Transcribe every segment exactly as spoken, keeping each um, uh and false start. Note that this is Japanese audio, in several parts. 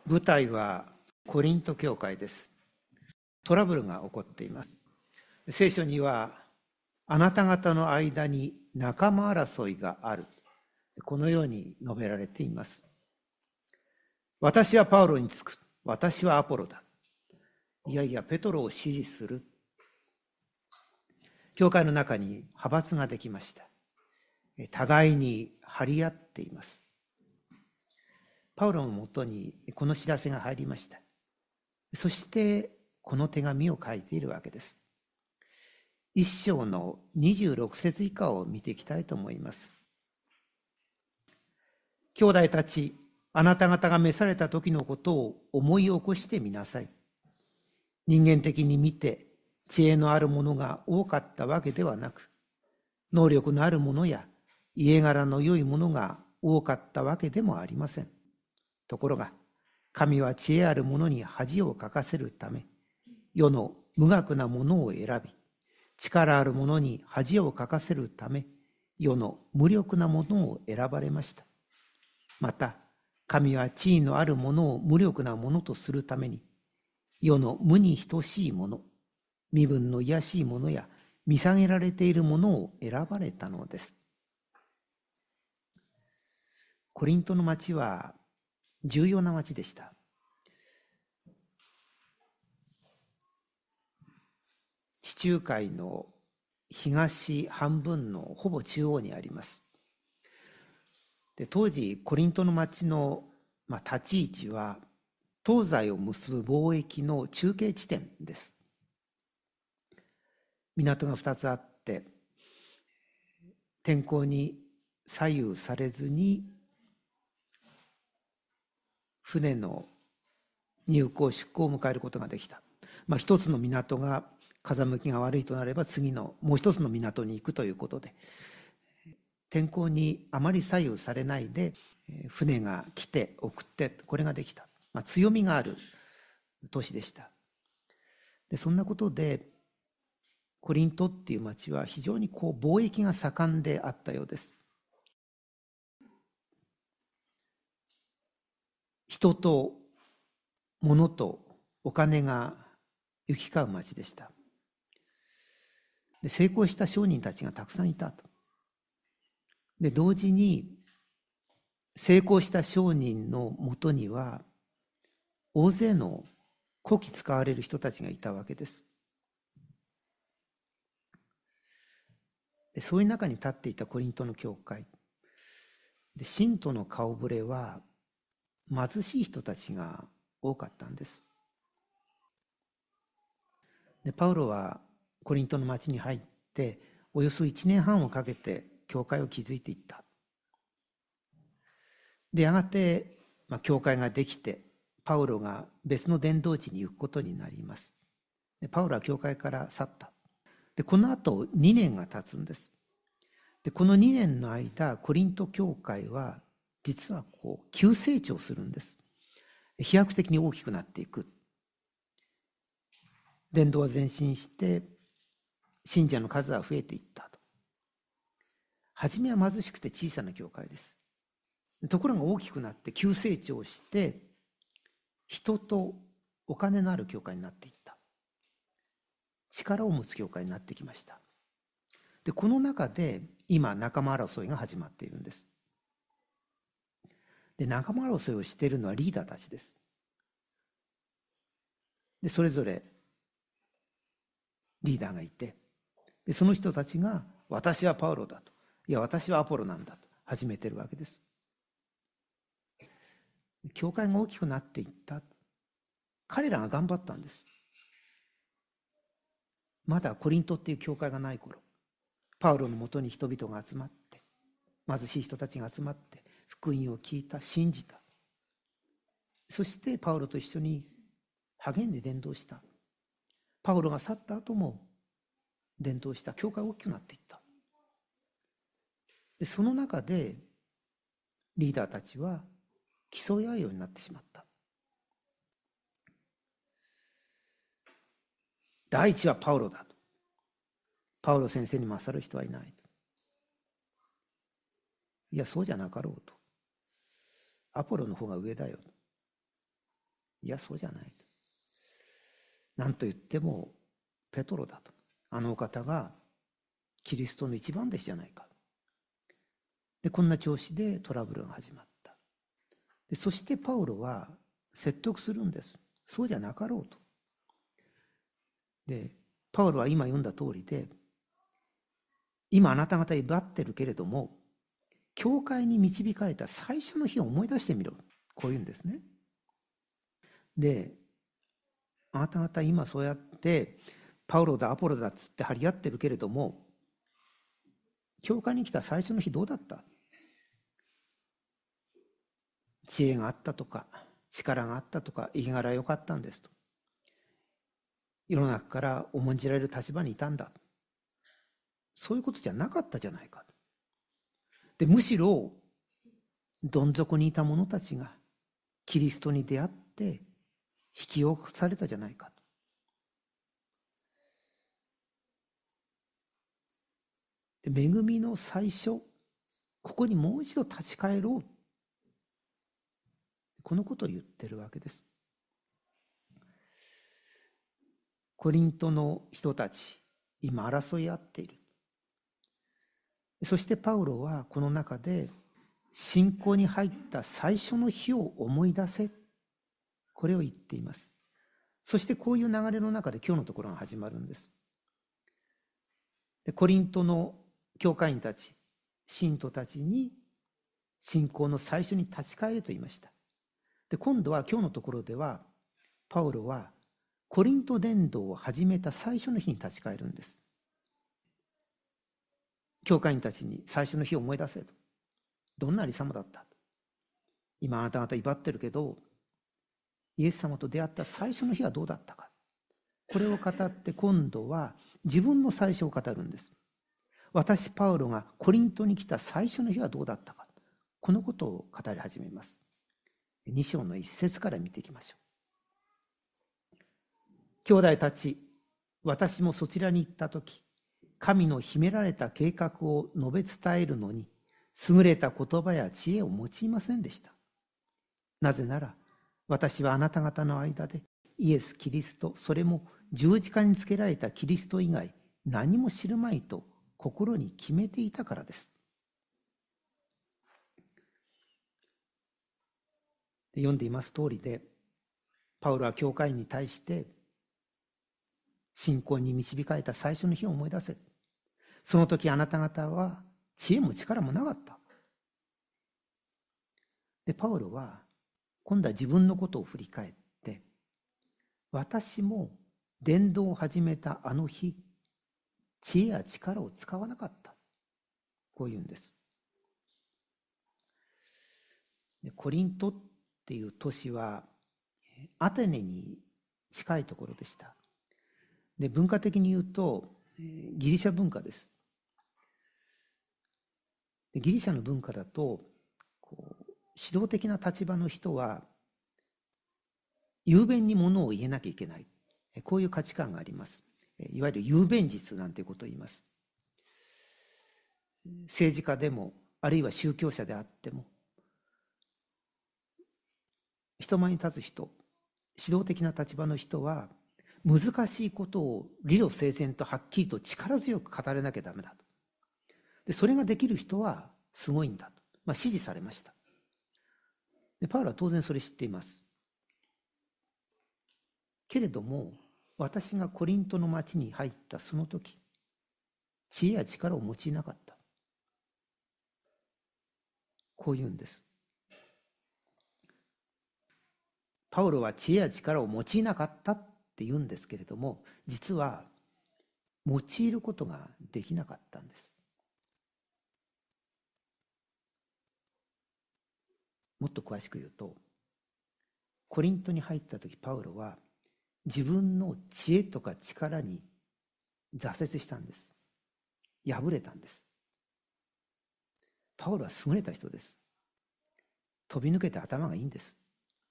舞台はコリント教会です。トラブルが起こっています。聖書には、あなた方の間に仲間争いがある、このように述べられています。私はパウロにつく、私はアポロだ。いやいや、ペトロを支持する。教会の中に派閥ができました。互いに張り合っています。パウロのもとにこの知らせが入りました。そしてこの手紙を書いているわけです。一章のにじゅうろく節以下を見ていきたいと思います。兄弟たち、あなた方が召された時のことを思い起こしてみなさい。人間的に見て知恵のある者が多かったわけではなく、能力のある者や家柄の良い者が多かったわけでもありません。ところが、神は知恵ある者に恥をかかせるため、世の無学なものを選び、力ある者に恥をかかせるため、世の無力なものを選ばれました。また、神は地位のある者を無力なものとするために、世の無に等しいもの、身分の卑しいものや見下げられているものを選ばれたのです。コリントの町は重要な町でした。地中海の東半分のほぼ中央にあります。で、当時コリントの町の、まあ、立ち位置は東西を結ぶ貿易の中継地点です。港がふたつあって、天候に左右されずに船の入港出港を迎えることができた。まあ、一つの港が風向きが悪いとなれば次のもう一つの港に行くということで、天候にあまり左右されないで船が来て送ってこれができた、まあ、強みがある都市でした。でそんなことでコリントっていう町は非常にこう貿易が盛んであったようです。人と物とお金が行き交う町でした。で成功した商人たちがたくさんいたと。で同時に成功した商人のもとには大勢のこき使われる人たちがいたわけです。でそういう中に立っていたコリントの教会で、信徒の顔ぶれは貧しい人たちが多かったんです。でパウロはコリントの町に入っておよそいちねんはんをかけて教会を築いていった。でやがて、まあ、教会ができてパウロが別の伝道地に行くことになります。でパウロは教会から去った。でこの後にねんが経つんです。でこのにねんの間コリント教会は実はこう急成長するんです。飛躍的に大きくなっていく。伝道は前進して信者の数は増えていったと。初めは貧しくて小さな教会です。ところが大きくなって急成長して人とお金のある教会になっていった。力を持つ教会になってきました。でこの中で今仲間争いが始まっているんです。で仲間争いをしているのはリーダーたちです。でそれぞれリーダーがいて、でその人たちが私はパウロだと、いや私はアポロなんだと始めているわけです。教会が大きくなっていった。彼らが頑張ったんです。まだコリントっていう教会がない頃、パウロのもとに人々が集まって、貧しい人たちが集まって福音を聞いた、信じた。そしてパウロと一緒に励んで伝道した。パウロが去った後も伝道した。教会が大きくなっていった。でその中でリーダーたちは競い合うようになってしまった。第一はパウロだと。パウロ先生に勝る人はいないと。いやそうじゃなかろうと。アポロの方が上だよと。 いや、そうじゃないと。なんと言ってもペトロだと。あのお方がキリストの一番弟子じゃないか。で、こんな調子でトラブルが始まった。で、そしてパウロは説得するんです。そうじゃなかろうと。で、パウロは今読んだ通りで、今あなた方威張ってるけれども、教会に導かれた最初の日を思い出してみろ。こういうんですね。で、あなた方今そうやってパウロだアポロだっつって張り合ってるけれども、教会に来た最初の日どうだった？知恵があったとか、力があったとか、生きがら良かったんですと。世の中から重んじられる立場にいたんだ。そういうことじゃなかったじゃないか。で、むしろどん底にいた者たちがキリストに出会って引き起こされたじゃないかと。で、恵みの最初、ここにもう一度立ち返ろう。このことを言ってるわけです。コリントの人たち、今争い合っている。そしてパウロはこの中で信仰に入った最初の日を思い出せ。これを言っています。そしてこういう流れの中で今日のところが始まるんです。で、コリントの教会員たち、信徒たちに信仰の最初に立ち返れと言いました。で、今度は今日のところではパウロはコリント伝道を始めた最初の日に立ち返るんです。教会員たちに最初の日を思い出せと。どんなありさまだったと。今あなた方威張ってるけど、イエス様と出会った最初の日はどうだったか。これを語って今度は自分の最初を語るんです。私パウロがコリントに来た最初の日はどうだったか。このことを語り始めます。に章の一節から見ていきましょう。兄弟たち、私もそちらに行ったとき、神の秘められた計画を述べ伝えるのに、優れた言葉や知恵を用いませんでした。なぜなら、私はあなた方の間でイエス・キリスト、それも十字架につけられたキリスト以外、何も知るまいと心に決めていたからです。で、読んでいます通りで、パウロは教会に対して、信仰に導かれた最初の日を思い出せ。その時あなた方は知恵も力もなかった。で、パウロは今度は自分のことを振り返って、私も伝道を始めたあの日、知恵や力を使わなかった。こう言うんです。で、コリントっていう都市はアテネに近いところでした。で、文化的に言うとギリシャ文化です。で、ギリシャの文化だとこう指導的な立場の人は雄弁にものを言えなきゃいけない、こういう価値観があります。いわゆる雄弁実なんていうことを言います。政治家でもあるいは宗教者であっても、人前に立つ人、指導的な立場の人は難しいことを理路整然とはっきりと力強く語れなきゃダメだと。で、それができる人はすごいんだと、まあ、支持されました。で、パウロは当然それ知っています。けれども、私がコリントの町に入ったその時、知恵や力を用いなかった。こう言うんです。パウロは知恵や力を用いなかったって言うんですけれども、実は用いることができなかったんです。もっと詳しく言うと、コリントに入った時、パウロは自分の知恵とか力に挫折したんです。敗れたんです。パウロは優れた人です。飛び抜けて頭がいいんです。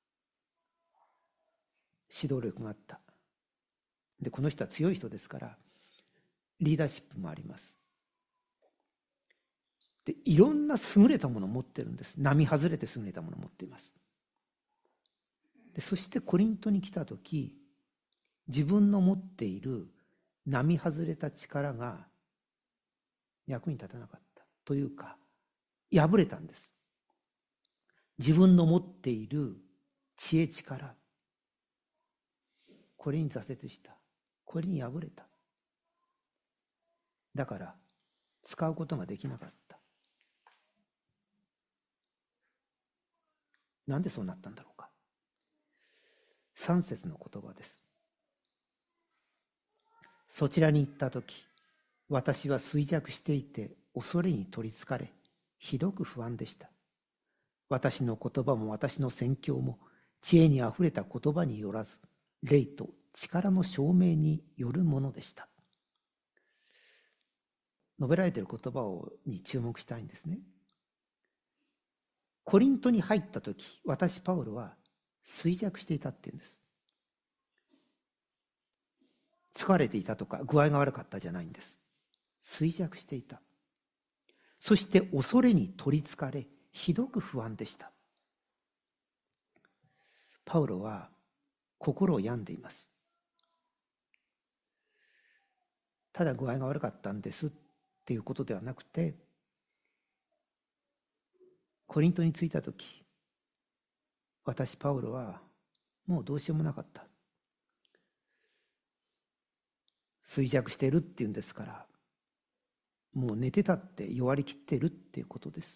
指導力があった。で、この人は強い人ですから、リーダーシップもあります。で、いろんな優れたものを持ってるんです。並外れて優れたものを持っています。 でそしてコリントに来た時、自分の持っている並外れた力が役に立たなかったというか、破れたんです。自分の持っている知恵力、これに挫折した。これに敗れた。だから使うことができなかった。なんでそうなったんだろうか。三節の言葉です。そちらに行ったとき、私は衰弱していて恐れに取りつかれ、ひどく不安でした。私の言葉も私の宣教も知恵にあふれた言葉によらず、霊と力の証明によるものでした。述べられている言葉をに注目したいんですね。コリントに入ったとき、私パウロは衰弱していたっていうんです。疲れていたとか具合が悪かったじゃないんです。衰弱していた。そして恐れに取りつかれ、ひどく不安でした。パウロは心を病んでいます。ただ具合が悪かったんですっていうことではなくて、コリントに着いたとき、私パウロはもうどうしようもなかった。衰弱しているっていうんですから、もう寝てたって弱りきっているっていうことです。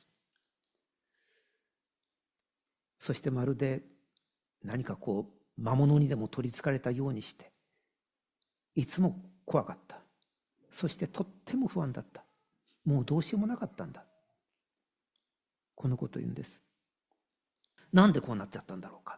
そしてまるで何かこう魔物にでも取りつかれたようにして、いつも怖かった。そしてとっても不安だった。もうどうしようもなかったんだ。このことを言うんです。なんでこうなっちゃったんだろうか。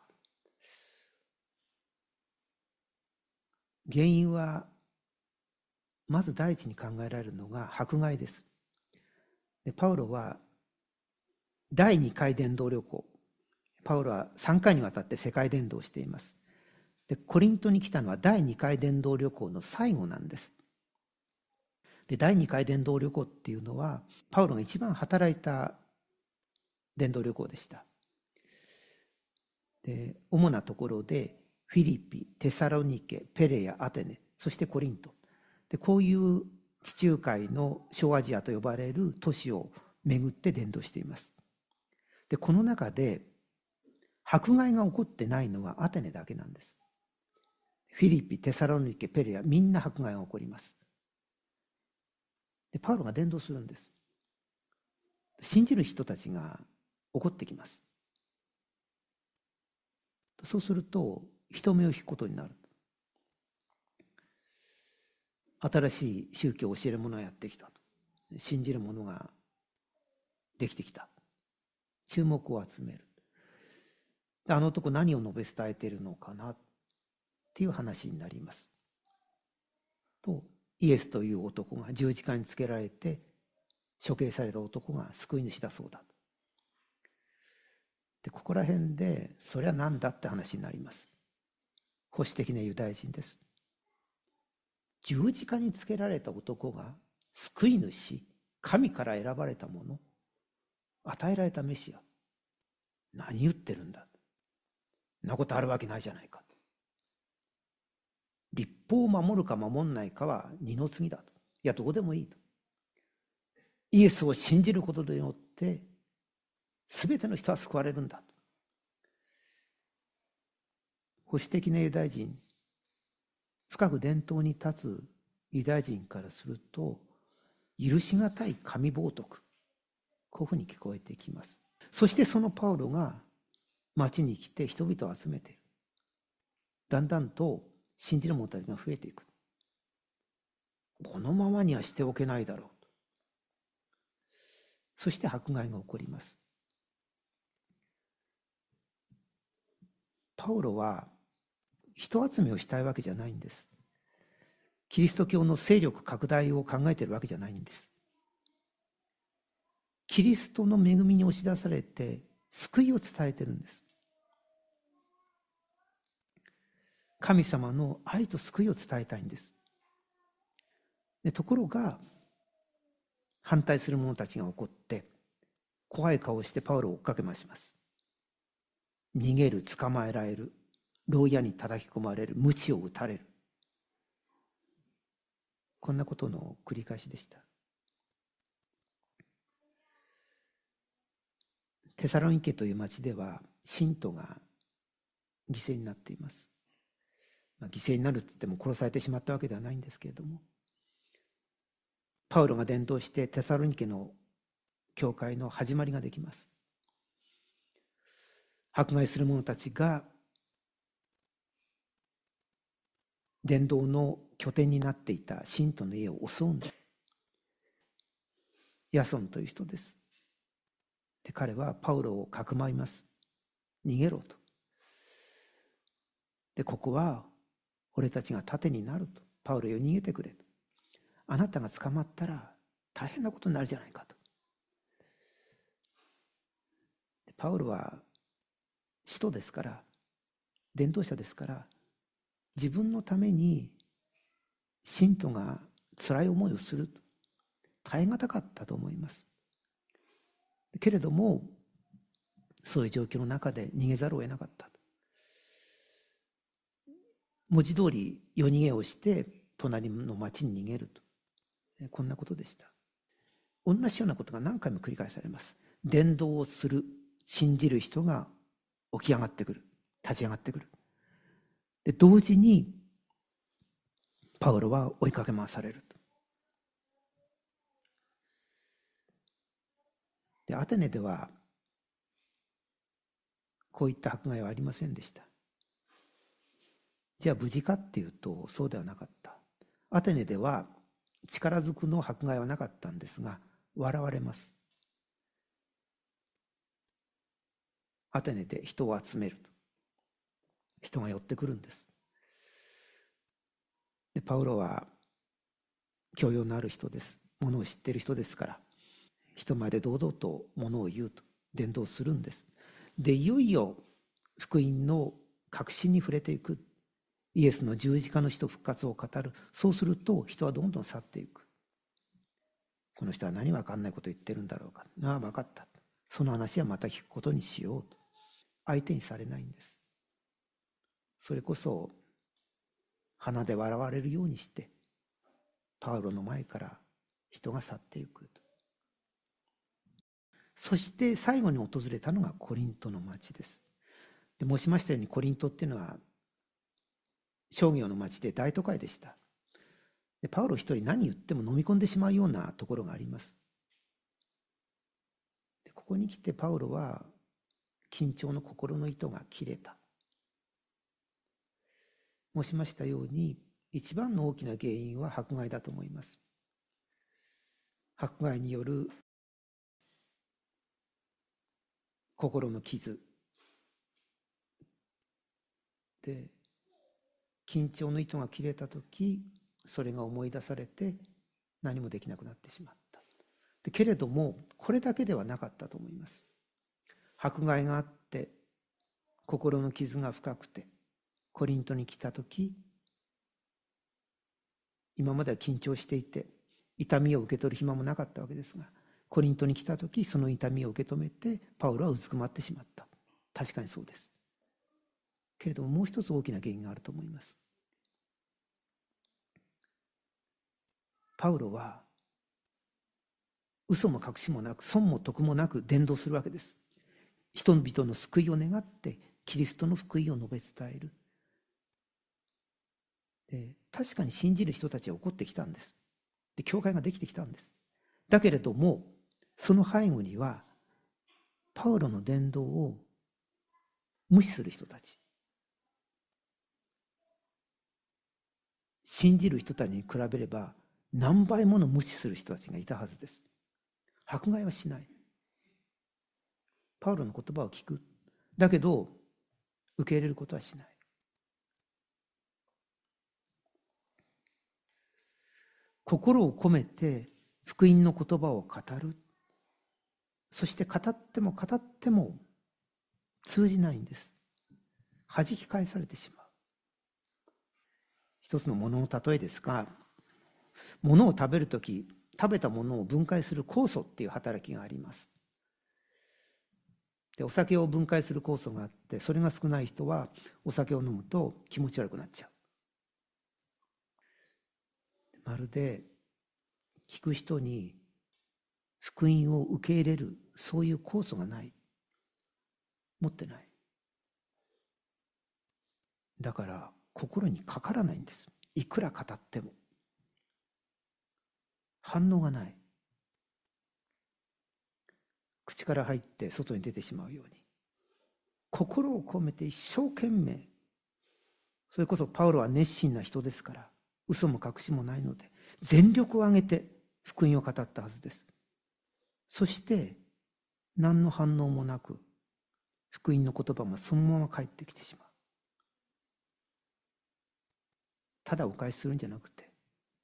原因はまず第一に考えられるのが迫害です。でパウロはだいにかい伝道旅行、パウロはさんかいにわたって世界伝道をしています。でコリントに来たのはだいにかい伝道旅行の最後なんです。でだいにかい伝道旅行っていうのはパウロが一番働いた伝道旅行でした。で主なところでフィリピ、テサロニケ、ペレヤ、アテネ、そしてコリントで、こういう地中海の小アジアと呼ばれる都市を巡って伝道しています。でこの中で迫害が起こってないのはアテネだけなんです。フィリピ、テサロニケ、ペレヤ、みんな迫害が起こります。でパウロが伝道するんです。信じる人たちが怒ってきます。そうすると人目を引くことになる。新しい宗教を教える者がやってきたと。信じる者ができてきた。注目を集める。あの男何を述べ伝えているのかなっていう話になります。とイエスという男が十字架につけられて処刑された男が救い主だそうだ。でここら辺でそれは何だって話になります。保守的なユダヤ人です。十字架につけられた男が救い主、神から選ばれたもの、与えられたメシア、何言ってるんだ、そんなことあるわけないじゃないか。律法を守るか守んないかは二の次だと。いやどうでもいいと。イエスを信じることによって全ての人は救われるんだと。保守的なユダヤ人、深く伝統に立つユダヤ人からすると許しがたい神冒涜、こういうふうに聞こえてきます。そしてそのパウロが町に来て人々を集めている。だんだんと信じる者たちが増えていく。このままにはしておけないだろうと。そして迫害が起こります。パウロは人集めをしたいわけじゃないんです。キリスト教の勢力拡大を考えているわけじゃないんです。キリストの恵みに押し出されて救いを伝えてるんです。神様の愛と救いを伝えたいんです。でところが反対する者たちが怒って怖い顔をしてパウロを追っかけ回します。逃げる、捕まえられる、 牢屋に叩き込まれる、鞭を打たれる、こんなことの繰り返しでした。テサロニケという町では信徒が犠牲になっています。まあ、犠牲になるって言っても殺されてしまったわけではないんですけれども、パウロが伝道してテサロニケの教会の始まりができます。迫害する者たちが伝道の拠点になっていた信徒の家を襲うんです。ヤソンという人です。で、彼はパウロをかくまいます。逃げろと。で、ここは俺たちが盾になると。パウロよ、逃げてくれと。あなたが捕まったら大変なことになるじゃないかと。パウロは使徒ですから、伝道者ですから、自分のために信徒が辛い思いをすると耐え難かったと思います。けれどもそういう状況の中で逃げざるを得なかったと。文字通り夜逃げをして隣の町に逃げると、こんなことでした。同じようなことが何回も繰り返されます。伝道をする信じる人が起き上がってくる、立ち上がってくる。で、同時にパウロは追いかけ回されると。で、アテネではこういった迫害はありませんでした。じゃあ無事かっていうとそうではなかった。アテネでは力ずくの迫害はなかったんですが、笑われます。アテネで人を集めると、人が寄ってくるんです。で、パウロは教養のある人です。ものを知っている人ですから、人前で堂々とものを言うと、伝道するんです。で、いよいよ福音の核心に触れていく。イエスの十字架の死と復活を語る。そうすると人はどんどん去っていく。この人は何わかんないこと言ってるんだろうか。ああ、分かった。その話はまた聞くことにしようと。相手にされないんです。それこそ鼻で笑われるようにしてパウロの前から人が去っていくと。そして最後に訪れたのがコリントの町です。で、申しましたようにコリントっていうのは商業の町で大都会でした。で、パウロ一人何言っても飲み込んでしまうようなところがあります。で、ここに来てパウロは緊張の心の糸が切れた。申しましたように一番の大きな原因は迫害だと思います。迫害による心の傷で、緊張の糸が切れた時、それが思い出されて何もできなくなってしまった。で、けれどもこれだけではなかったと思います。迫害があって心の傷が深くてコリントに来た時、今までは緊張していて痛みを受け取る暇もなかったわけですが、コリントに来た時その痛みを受け止めてパウロはうずくまってしまった。確かにそうです。けれどももう一つ大きな原因があると思います。パウロは嘘も隠しもなく損も得もなく伝道するわけです。人々の救いを願ってキリストの福音を述べ伝える。で、確かに信じる人たちは怒ってきたんです。で、教会ができてきたんです。だけれどもその背後にはパウロの伝道を無視する人たち、信じる人たちに比べれば何倍もの無視する人たちがいたはずです。迫害はしない。パウロの言葉を聞く。だけど受け入れることはしない。心を込めて福音の言葉を語る。そして語っても語っても通じないんです。弾き返されてしまう。一つのものの例えですが、ものを食べるとき、食べたものを分解する酵素っていう働きがあります。 で、お酒を分解する酵素があって、それが少ない人はお酒を飲むと気持ち悪くなっちゃう。まるで聞く人に福音を受け入れる、そういう酵素がない。持ってない。だから心にかからないんです。いくら語っても。反応がない。口から入って外に出てしまうように。心を込めて一生懸命。それこそパウロは熱心な人ですから、嘘も隠しもないので、全力を挙げて福音を語ったはずです。そして何の反応もなく、福音の言葉もそのまま返ってきてしまう。ただお返しするんじゃなくて、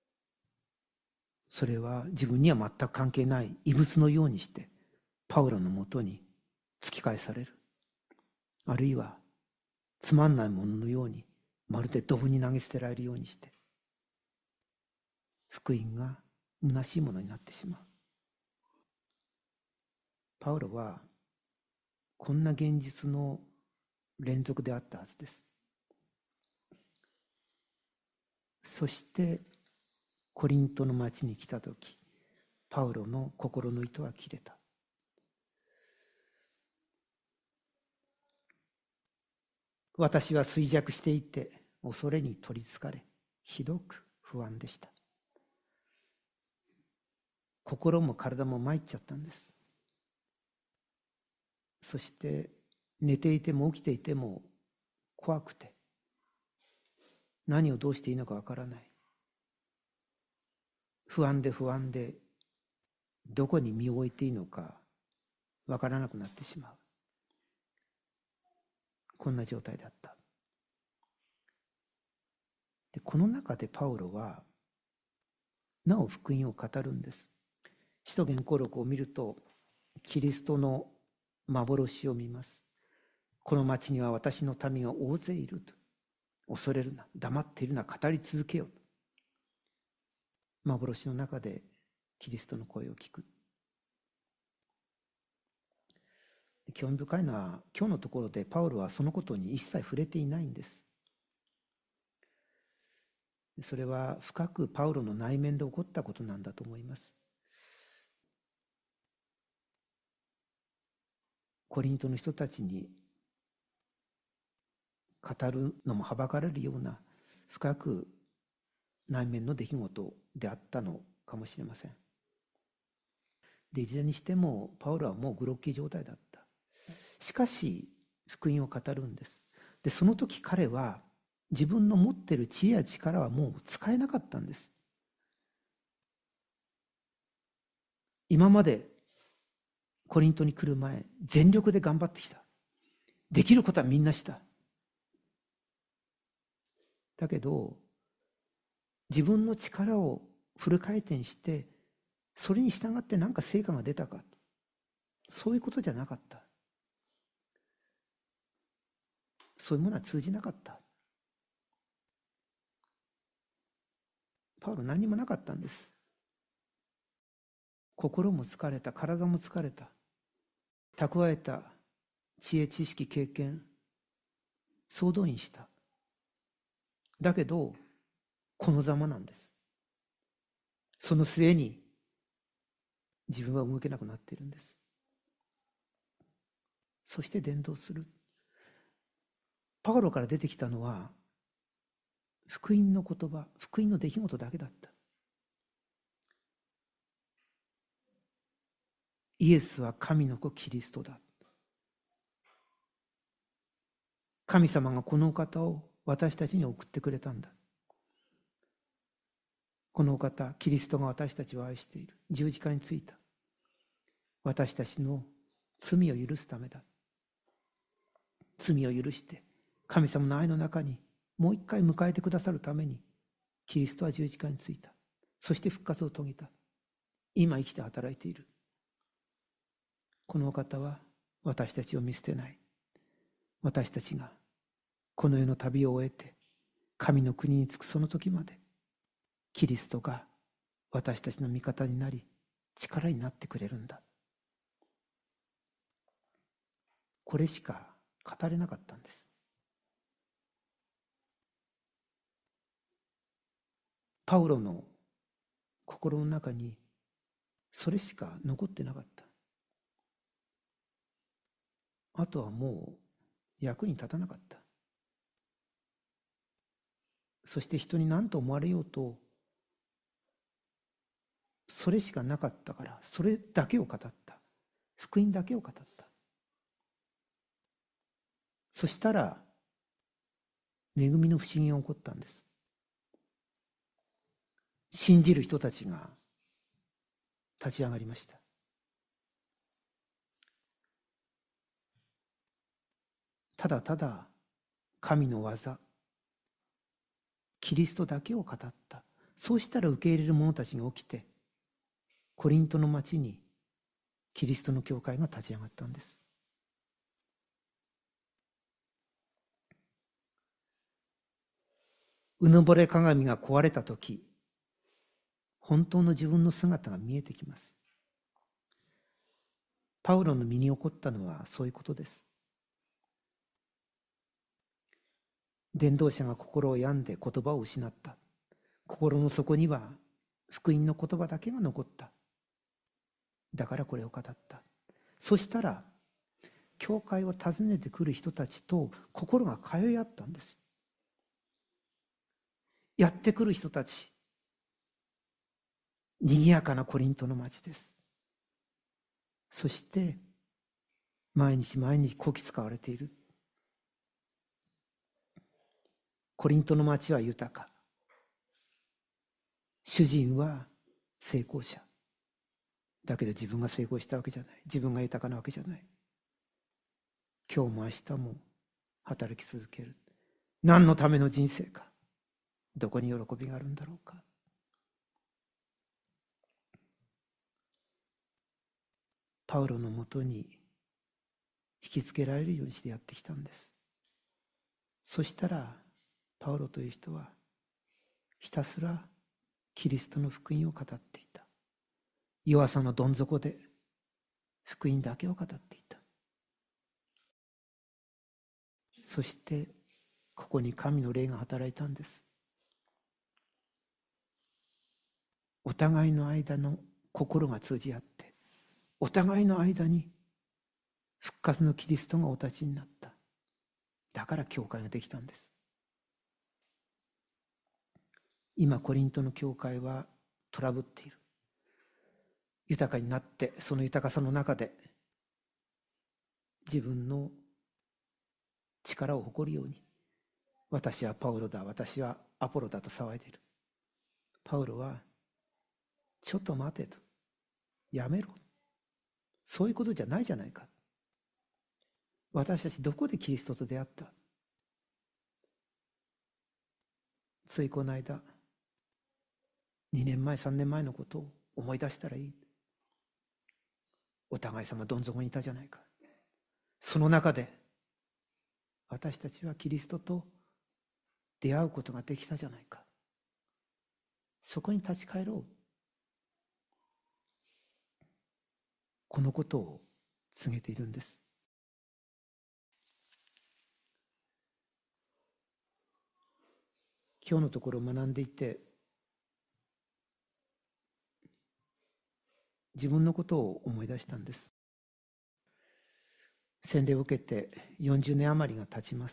それは自分には全く関係ない異物のようにしてパウロのもとに突き返される。あるいはつまんないもののようにまるでドブに投げ捨てられるようにして、福音が虚しいものになってしまう。パウロはこんな現実の連続であったはずです。そしてコリントの町に来たとき、パウロの心の糸は切れた。私は衰弱していて恐れに取りつかれ、ひどく不安でした。心も体も参っちゃったんです。そして寝ていても起きていても怖くて、何をどうしていいのかわからない。不安で不安で、どこに身を置いていいのかわからなくなってしまう。こんな状態だった。で、この中でパウロはなお福音を語るんです。使徒言行録を見ると、キリストの幻を見ます。この町には私の民が大勢いると。恐れるな、黙っているな、語り続けよと。幻の中でキリストの声を聞く。興味深いのは、今日のところでパウロはそのことに一切触れていないんです。それは深くパウロの内面で起こったことなんだと思います。コリントの人たちに語るのもはばかれるような深く内面の出来事であったのかもしれません。で、いずれにしてもパウロはもうグロッキー状態だった。しかし福音を語るんです。で、その時彼は自分の持っている知恵や力はもう使えなかったんです。今までコリントに来る前、全力で頑張ってきた。できることはみんなした。だけど、自分の力をフル回転して、それに従って何か成果が出たか。そういうことじゃなかった。そういうものは通じなかった。パウロ何もなかったんです。心も疲れた、体も疲れた。蓄えた知恵、知識、経験、総動員した。だけど、このざまなんです。その末に自分は動けなくなっているんです。そして伝道する。パウロから出てきたのは福音の言葉、福音の出来事だけだった。イエスは神の子キリストだ。神様がこのお方を私たちに送ってくれたんだ。このお方、キリストが私たちを愛している。十字架についた。私たちの罪を許すためだ。罪を許して神様の愛の中にもう一回迎えてくださるためにキリストは十字架についた。そして復活を遂げた。今生きて働いている。このお方は私たちを見捨てない。私たちがこの世の旅を終えて神の国に着くその時まで、キリストが私たちの味方になり力になってくれるんだ。 これしか語れなかったんです。パウロの心の中にそれしか残ってなかった。あとはもう役に立たなかった。そして人に何と思われようと、それしかなかったから、それだけを語った。福音だけを語った。そしたら、恵みの不思議が起こったんです。信じる人たちが立ち上がりました。ただただ神の技、キリストだけを語った。そうしたら受け入れる者たちが起きて、コリントの町にキリストの教会が立ち上がったんです。うぬぼれ鏡が壊れたとき、本当の自分の姿が見えてきます。パウロの身に起こったのはそういうことです。伝道者が心を病んで言葉を失った。心の底には福音の言葉だけが残った。だからこれを語った。そしたら、教会を訪ねてくる人たちと心が通い合ったんです。やってくる人たち、賑やかなコリントの町です。そして毎日毎日こき使われている。コリントの町は豊か。主人は成功者。だけど自分が成功したわけじゃない。自分が豊かなわけじゃない。今日も明日も働き続ける。何のための人生か。どこに喜びがあるんだろうか。パウロのもとに引きつけられるようにしてやってきたんです。そしたらパウロという人はひたすらキリストの福音を語っていた。弱さのどん底で福音だけを語っていた。そしてここに神の霊が働いたんです。お互いの間の心が通じ合って、お互いの間に復活のキリストがお立ちになった。だから教会ができたんです。今コリントの教会はトラブっている。豊かになって、その豊かさの中で自分の力を誇るように、私はパウロだ、私はアポロだと騒いでいる。パウロはちょっと待てと、やめろ、そういうことじゃないじゃないか。私たちどこでキリストと出会った？ついこの間、にねんまえさんねんまえのことを思い出したらいい。お互い様どん底にいたじゃないか。その中で私たちはキリストと出会うことができたじゃないか。そこに立ち返ろう。このことを告げているんです。今日のところを学んでいて、自分のことを思い出したんです。洗礼を受けてよんじゅうねん余りが経ちます。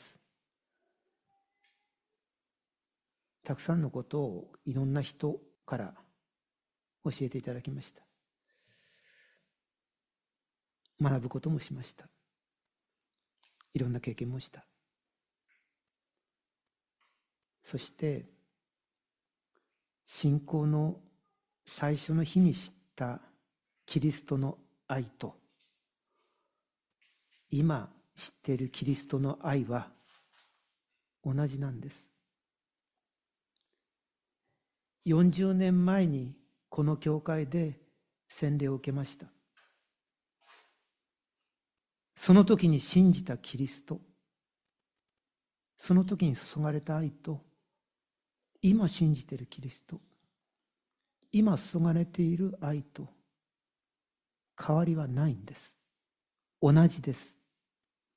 たくさんのことをいろんな人から教えていただきました。学ぶこともしました。いろんな経験もした。そして信仰の最初の日に知ったキリストの愛と今知っているキリストの愛は同じなんです。よんじゅうねんまえにこの教会で洗礼を受けました。その時に信じたキリスト、その時に注がれた愛と今信じているキリスト、今注がれている愛と変わりはないんです。同じです。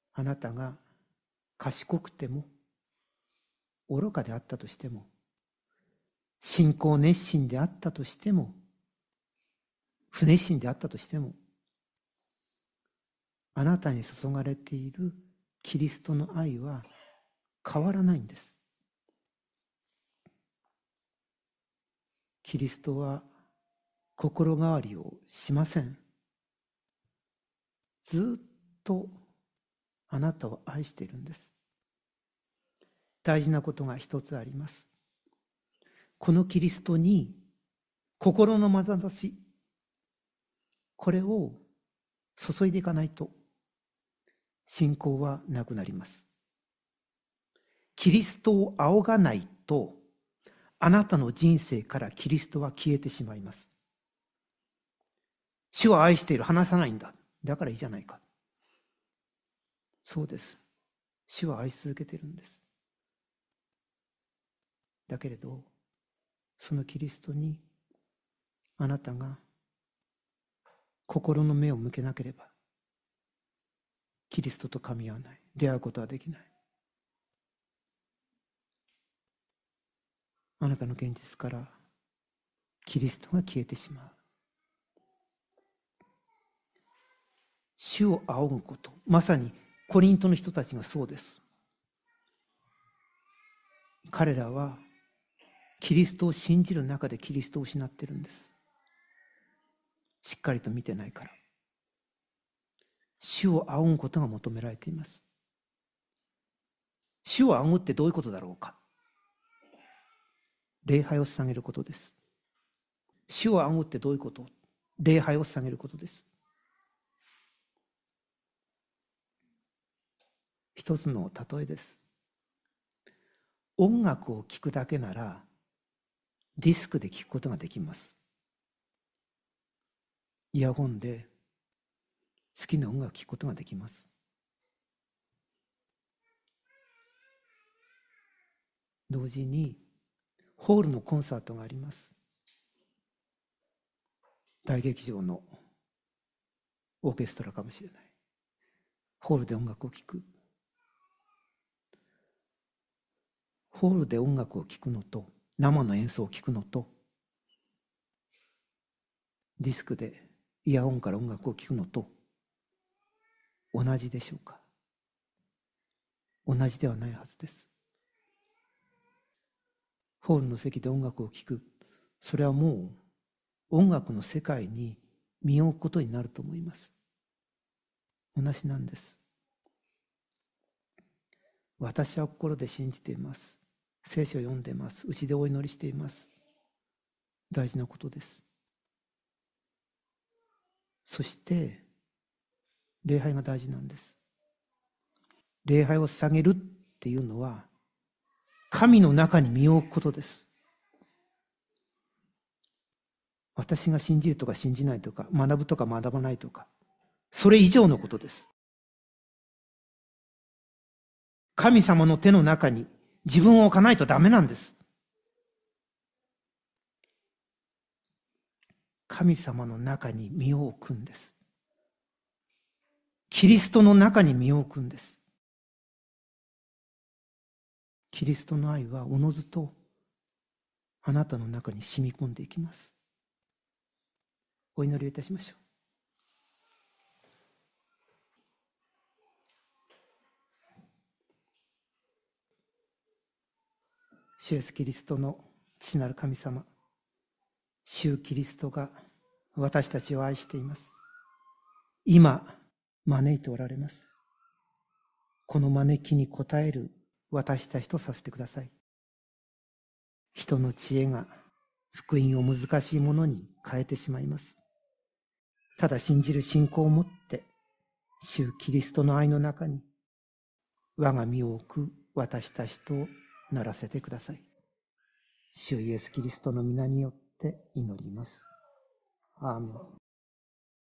あなたが賢くても愚かであったとしても、信仰熱心であったとしても、不熱心であったとしても、あなたに注がれているキリストの愛は変わらないんです。キリストは心変わりをしません。ずっとあなたを愛しているんです。大事なことが一つあります。このキリストに心のまなざし、これを注いでいかないと信仰はなくなります。キリストを仰がないと、あなたの人生からキリストは消えてしまいます。主を愛している、話さないんだ。だからいいじゃないか。そうです。主は愛し続けているんです。だけれど、そのキリストにあなたが心の目を向けなければ、キリストと噛み合わない。出会うことはできない。あなたの現実からキリストが消えてしまう。主を仰ぐこと、まさにコリントの人たちがそうです。彼らはキリストを信じる中でキリストを失っているんです。しっかりと見てないから。主を仰ぐことが求められています。主を仰ぐってどういうことだろうか。礼拝を捧げることです。主を仰ぐってどういうこと？礼拝を捧げることです。一つの例えです。音楽を聴くだけならディスクで聴くことができます。イヤホンで好きな音楽を聴くことができます。同時にホールのコンサートがあります。大劇場のオーケストラかもしれない。ホールで音楽を聴く。ホールで音楽を聴くのと、生の演奏を聴くのと、ディスクでイヤホンから音楽を聴くのと同じでしょうか。同じではないはずです。ホールの席で音楽を聴く、それはもう音楽の世界に身を置くことになると思います。同じなんです。私は心で信じています。聖書を読んでいます。うちでお祈りしています。大事なことです。そして礼拝が大事なんです。礼拝を捧げるっていうのは神の中に身を置くことです。私が信じるとか信じないとか、学ぶとか学ばないとか、それ以上のことです。神様の手の中に自分を置かないとダメなんです。神様の中に身を置くんです。キリストの中に身を置くんです。キリストの愛はおのずとあなたの中に染み込んでいきます。お祈りをいたしましょう。主イエスキリストの父なる神様、主キリストが私たちを愛しています。今招いておられます。この招きに応える私たちとさせてください。人の知恵が福音を難しいものに変えてしまいます。ただ信じる信仰を持って主キリストの愛の中に我が身を置く私たちとならせてください。主イエスキリストの皆によって祈ります。アーメン。